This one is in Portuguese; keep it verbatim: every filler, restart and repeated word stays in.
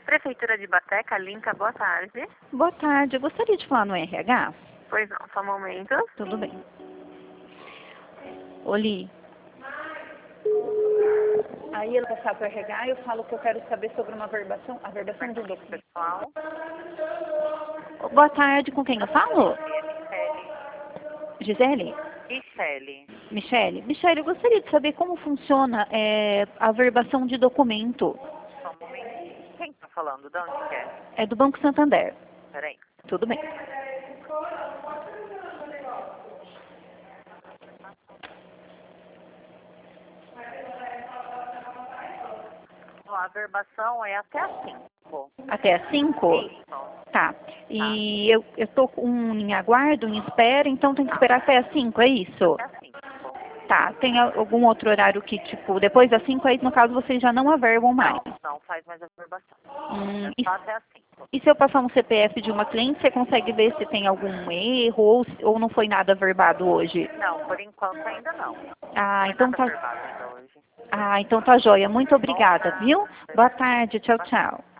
Prefeitura de Bateca, Linca, boa tarde. Boa tarde, eu gostaria de falar no R H. Pois não, só um momento. Tudo bem. Oli. Aí ela passar para o R H, eu falo que eu quero saber sobre uma verbação, a verbação de um documento. Pessoal, Boa tarde, com quem eu falo? Gisele? Michele. Michele? Michele, eu gostaria de saber como funciona é, a verbação de documento. Só um momentinho. Quem tá falando? De onde que é? É do Banco Santander. Peraí. Tudo bem. Ó, a verbação é até as cinco. Até às cinco? Isso. Tá. E eu, eu tô com um em aguardo, em espera, então tem que esperar até às cinco, é isso? Até as cinco. Tá. Tem a- algum outro horário que, tipo, depois das cinco, aí no caso vocês já não averbam mais? Não, não faz mais a verbação. Hum, É e, só até as cinco. e se eu passar um C P F de uma cliente, você consegue ver se tem algum erro ou, se- ou não foi nada verbado hoje? Não, por enquanto ainda não. Ah, Não então foi nada tá. verbado ainda hoje. Ah, então tá joia. Muito obrigada, viu? Boa tarde. Tchau, tchau.